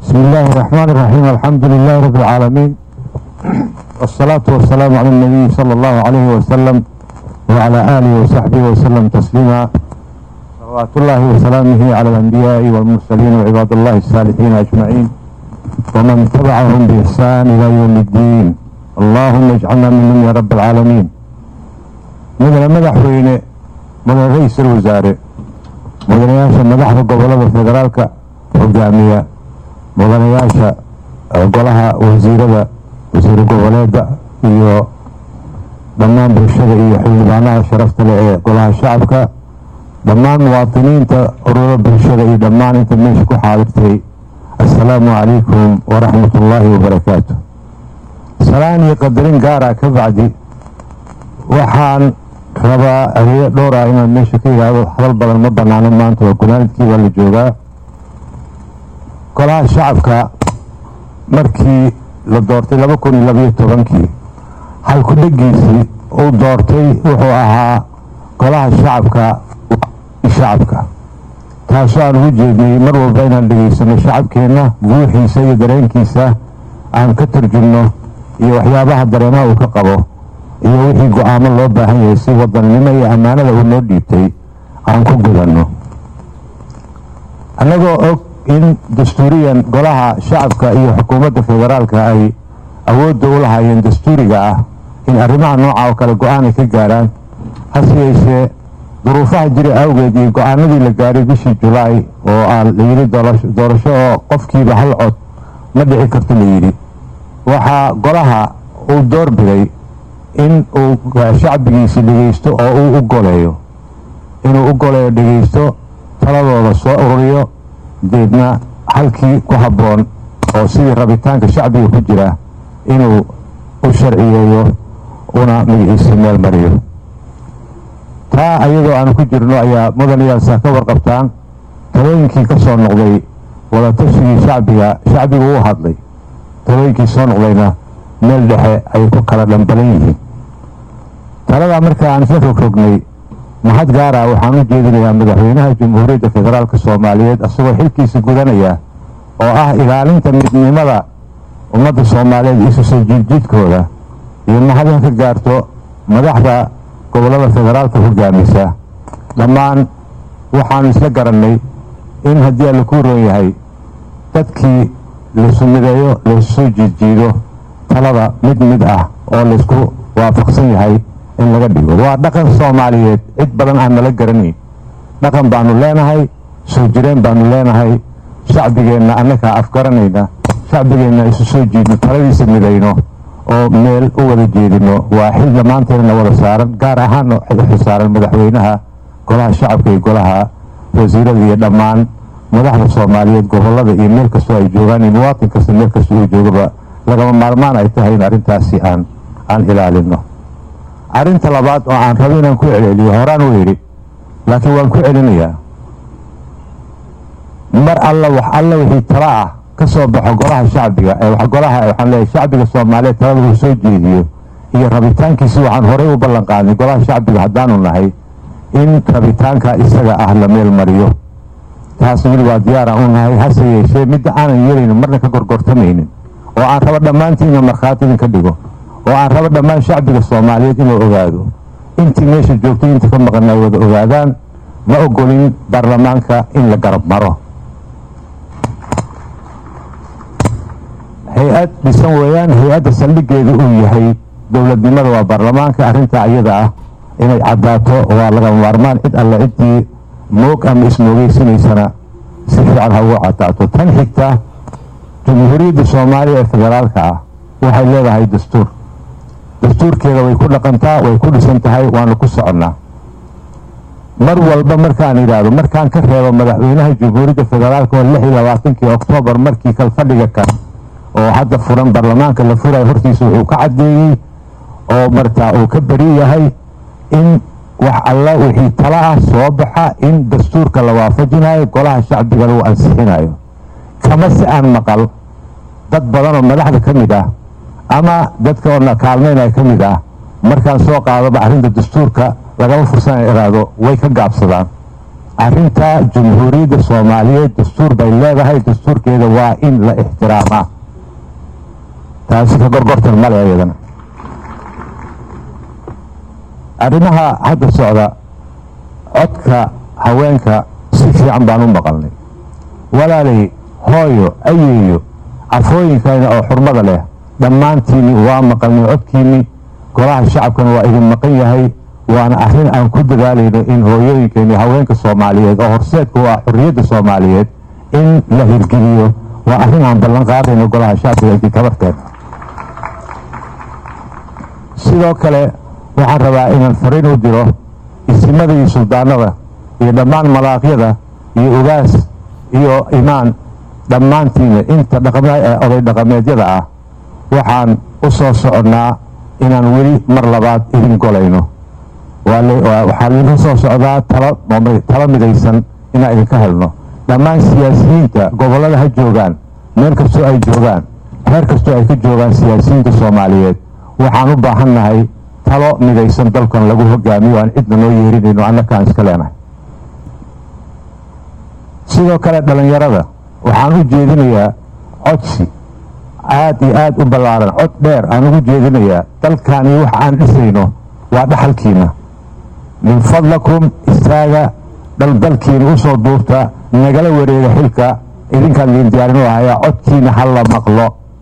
بسم الله الرحمن الرحيم. الحمد لله رب العالمين، والصلاة والسلام على النبي صلى الله عليه وسلم وعلى آله وصحبه وسلم تسليما. صلوات الله وسلامه على الأنبياء والمرسلين وعباد الله الصالحين أجمعين ومن تبعهم بإحسان إلى يوم الدين. اللهم اجعلنا منهم يا رب العالمين. madaxweyne madax ra'iisul wasaare madaxweynaha madaxda gobolada federaalka hogaamiya madaxweynaha golaha wasiirada wasiir goboleedka iyo dhammaan bulshada iyo xildhibaanada sharafta leh ee golaha shacabka, dhammaan muwaadiniinta ururada bulshada iyo dhammaan inta meesha ku xaadirtay, assalaamu calaykum waraxmatullaahi wabarakaatu. salaan iyo qadarin gaara ka bacdi waxaan rabaa adeeg dhowr ah inaan meesha ka yidhaahdo. hadal badan ma banaano, maanta waa gunaanadkii waa la joogaa. golaha shacabka markii la doortay 2012 halku dhegiisii uu doortay wuxuu ahaa golaha shacabka taasoo aan ugu jeednay mar walba inaan dhegaysano shacabkeenna guuxiisa iyo dareenkiisa, aan ka tarjumno iyo waxyaabaha dareemaha uu ka qabo iyo wixii go-aamo loo baahan yahay si wadannimo iyo ammaanada uu noo dhiibtay aan ku gudanno, annagoo og in dastuuriyan golaha shacabka iyo xukuumadda federaalka ay awoodda u lahaayeen dastuuriga ah in arrimaha nooca oo kale go-aan ay ka gaaraan. hase yeeshee duruufaha jira awgeed iyo go-aanadii la gaaray bishii julaay oo aan la yidhi doorasho oo qofkiiba hal cod ma dhici karto la yidhi, waxaa golaha uu doorbiday in uu shacbigiisi dhegaysto oo uu u goleeyo dhegaysto, taladooda soo ururiyo, deedna halkii ku habboon oo sidii rabitaanka shacbiga ku jira inuu u sharciyeeyo una magaciisa meel mariyo. taa ayadoo aanu ku jirno ayaa mudanayaasa ka warqabtaan talooyinkii ka soo noqday wadatashigai shacbigu u hadlay, talooyinkii soo noqdayna meel dhexe ay ku kala dhambalan yihiin. taladaa marka aan isla rogrognay mahad gaara waxaan u jeedinayaa madaxweynaha jamhuuriyadda federaalka soomaaliyeed asagoo xilkiisa gudanaya oo ah ilaalinta midnimada ummadda soomaaliyeed isu soo jiidjiidkooda, iyo mahadin ka gaarto madaxda gobolada federaalka hogaamisa. dhammaan waxaanu isla garannay in haddii alla ku roon yahay dadkii laisu mideeyo, laisu soo jiidjiido, talada mid ah oo laysku waafaqsan yahay in laga dhigo. waa dhaqan soomaaliyeed, cid badan aan nala garanayn. dhaqan baanu leenahay, soo jireen baanu leenahay. shacbigeenna annagaa afgaranayna, shacbigeenna isu soo jiidno, taladiisa midayno oo meel u wada jeedino. waa xil dhammaanteedna wada saaran, gaar ahaan xilsaaran madaxweynaha, golaha shacabka iyo golaha wasiirada iyo dhammaan madaxda soomaaliyeed gobolada iyo meel kastoo ay joogaan iyo muwaatin kasta meel kasta uu joogaba lagama maarmaan ay tahay in arrintaasi aan ilaalino. arrinta labaad oo aan rabo inaan ku celceliyo, horaan u yidhi laakiin waan ku celinayaa, mar alla wixii tala ah ka soo baxo golaha shacbiga waxaan leeyahay shacbiga soomaaliyeed talada uu soo jeediyo iyo rabitaankiisi waxaan horey u ballan qaadnay golaha shacbiga haddaanu nahay in rabitaanka isaga ah la meel mariyo. taas weli waa diyaaraan u nahay. hase yeeshee midda aanan yeelaynin marna ka gorgortamaynin oo aan rabo dhammaantiina markhaati idinka dhigo oo aan rabo dhammaan shacbiga soomaaliyeed inuu ogaado, intii meesha joogtay inta ka maqan ay wada ogaadaan, ma ogolin baarlamaanka in la garab maro. hay-ad dhisan weeyaan, hay-adda saldhigeedu uu yahay dowladnimada waa baarlamaanka. arrintaa iyada ah inay caddaato waa lagama maarmaan. cid alle ciddii moog ama ismoogeysanaysana si fiican ha ugu caddaato. tan xigta, jamhuuriyadda soomaaliya ee federaalka ah waxay leedahay dastuur. dastuurkeeda way ku dhaqantaa, way ku dhisan tahay, waanu ku soconnaa. mar walba markaan idhaahdo, markaan ka reebo madaxweynaha jamhuuriyadda federaalka oo 26 oktoobar markii kalfadhiga kan oo hadda furan baarlamaanka la furayo hortiisa wuxuu ka caddeeyey oo martaa uu ka beri yahay in wax alla wixii tala ah soo baxa in dastuurka la waafajinayo, golaha shacbiga lagu ansixinayo. kama si aan maqal dad badan oo madaxda ka mid ah ama dadka oo na kaalmaynaya ka mid ah markaan soo qaadaba arrinta dastuurka lagama fursanay iraado way ka gaabsadaan. arrinta jumhuuriyadda soomaaliyeed dastuur bay leedahay, dastuurkeeda waa in la ixtiraamaa. taasi ka gorgortan male ayadana. arrimaha hadda socda, codka haweenka si fiican baan u maqalnay. walaalay, hooyo, ayeeyo, cafooyinkayna oo xurmada leh dhammaantiinni waa maqalnay codkiinni. golaha shacabkana waa idin maqan yahay. waana arrin aan ku dadaalayno in hooyooyinkeeni haweenka soomaaliyeed oo horseedku waa xurriyadda soomaaliyeed in la hirgeliyo. waa arrin aan ballan qaadayno golaha shacabka intii kabarteena. sidoo kale waxaan rabaa inaan fariin u diro isimada iyo suldaanada iyo dhammaan malaaqyada iyo ugaas iyo imaan dhammaantiina inta oday dhaqameedyada ah. waxaan u soo soconnaa inaan weli mar labaad idin golayno. waxaa laga soo socdaa talo midaysan inaan idinka helno. dhammaan siyaasiyiinta gobollada ha joogaan, meel kastoo ay joogaan, heer kastoo ay ka joogaan siyaasiyiinta soomaaliyeed, waxaan u baahan nahay talo midaysan dalkan lagu hogaamiyo aan cidna noo yeerinayno, annakaan iska leenahay. sidoo kale dhallinyarada waxaan u jeedinayaa codsi aad iyo aad u ballaaran, cod dheer aan ugu jeedinayaa. dalkaani waxa aan dhisayno waa dhaxalkiina. min fadlakum istaaga, dalkiina u soo duubta, nagala wareega xilka. idinkaan idin diyaarin lahayaa, codkiina ha la maqlo.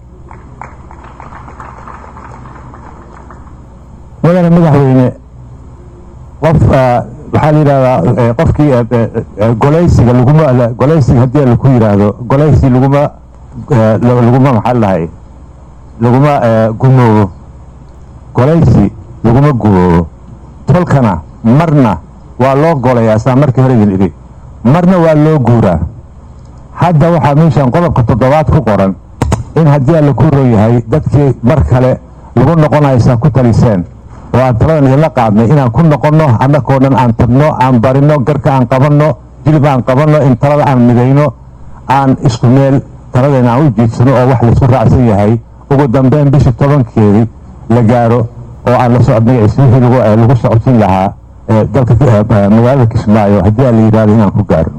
mudane madaxweyne, qof waxaa la yidhahdaa qofkii golaysiga golaysiga haddii laku yidhaahdo golaysi laguma maxaa lahay laguma gumoobo. golaysi laguma gumoobo. tolkana marna waa loo golayaa, saa markii hore idin idhi, marna waa loo guuraa. hadda waxaa meeshaan qodobka 7 ku qoran in haddii alla ku roon yahay dadkii mar kale lagu noqonaysaa ku taliseen oo aan taladan idinla qaadnay inaan ku noqonno, annakoo dhan aan tagno, aan barino, garka aan qabanno, jilib aan qabanno, in talada aan midayno, aan isku meel taladayna aan u jiidsano oo wax laisku raacsan yahay. ugu dambeyn bisha 10keedii la gaaro oo aan la socod magaciisa wixii lagu socodsiin lahaa dalka magaalada Kismaayo haddii la yidhaahdo inaan ku gaarno.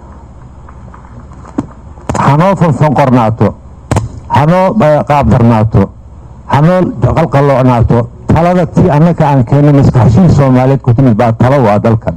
hanoo fonqornaato, hanoo qaabdarnaato, hanoo qalqaloocnaato. talada tii annaka aan keenay maskaxshiin soomaaliyeed ku timid baa talo waa dalkan.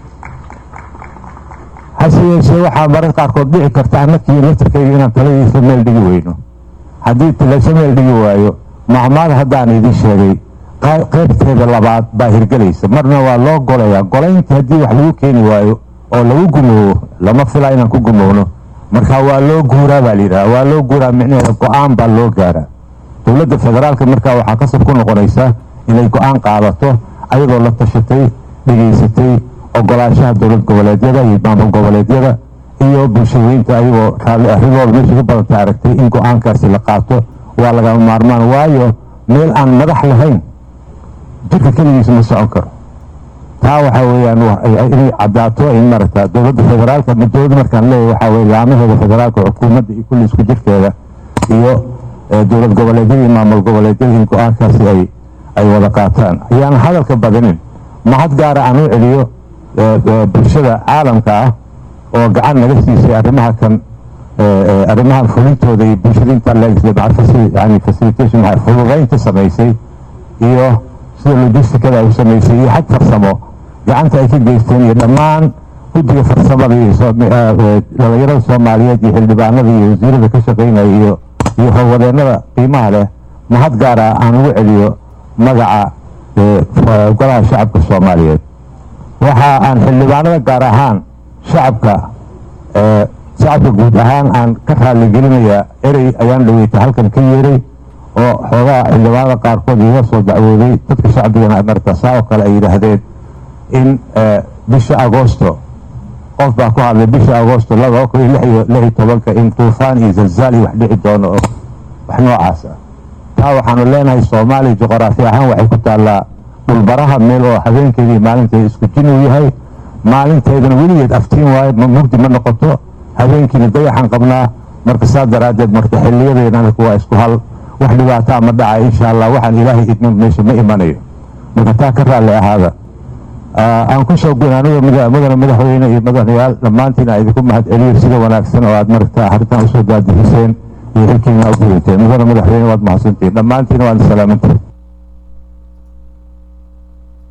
hase yeeshee waxaa mararka qaarkood dhici karta annakii laftarkayga inaan taladiisa meel dhigi weyno. haddii tilasho meel dhigi waayo, macmaada haddaan idin sheegay qaybteeda labaad baa hirgelaysa. marna waa loo golayaa. golayntii haddii wax lagu keeni waayo oo lagu gumoobo, lama filaa inaan ku gumowno. marka waa loo guuraa baa layidhaha. waa loo guuraa micnaheeda go-aan baa loo gaaraa. dowladda federaalka markaa waxaa kasab ku noqonaysaa inay go-aan qaadato ayadoo la tashatay, dhegaysatay ogolaanshaha dowlad goboleedyada iyo maamul goboleedyada iyo bulshaweynta, ayagoo raalli arridooda meesha ku badanta aragtay in go-aankaasi la qaato. waa lagama maarmaan, waayo meel aan madax lahayn jirka keligiisa ma socon karo. taa waxaa weeyaan inay caddaato in maaragta dowladda federaalka, dowladda markaan leeyahay waxaa weye laamaheeda federaalka, xukuumadda iyo kulli isku jirkeeda iyo dowlad goboleedyada iyo maamul goboleedyada in go-aankaasi ay wada qaataan. ayaan hadalka badinin. mahad gaara aan u celiyo bulshada caalamka ah oo gacan naga siisay arrimahan fulintooda iyo bulshada inta facilitation fududaynta samaysay iyo sida logisticada ay samaysay iyo xag farsamo gacanta ay ka geysteen, iyo dhammaan guddiga farsamada iyo dhalinyarada soomaaliyeed iyo xildhibaanada iyo wasiirada ka shaqaynaya iyo howlwadeennada qiimaha leh. mahad gaara aan ugu celiyo magaca golaha shacabka soomaaliyeed. waxa aan xildhibaanada gaar ahaan shacabka guud ahaan aan ka raaligelinayaa erey ayaan dhaweyta halkan ka yeeray oo xoogaa xildhibaanada qaarkood iga soo dacwooday. dadka shacbigana marta saa oo kale ay yidhaahdeen in bisha agoosto qof baa ku hadlay bisha agoosto 2016 in tuufaan iyo zalzaal wax dhici doono oo wax noocaas ah. taa waxaanu leenahay soomaaliya juqraafi ahaan waxay ku taallaa dhulbaraha meel oo habeenkeedii maalinteeda isku jin uu yahay. maalinteedana weligeed aftiin waaye, mugdi ma noqoto. habeenkiina dayaxan qabnaa. marka saa daraaddeed marka xiliyadeena anaku waa isku hal. wax dhibaataa ma dhacay insha allah. waxaan ilaahay idmin meesha ma imanayo. marka taa ka raalli ahaada. aan ku soo gunaaniyo mudane madaxweyne iyo madaxyaal dhammaantiina idinku mahad celiyo sida wanaagsan oo aad maragtaa arrintan usoo daadixiseen iyo xilkiina u gudateen mudane madaxweyne waad mahadsantihiin dhammaantiina waad salaamantihiin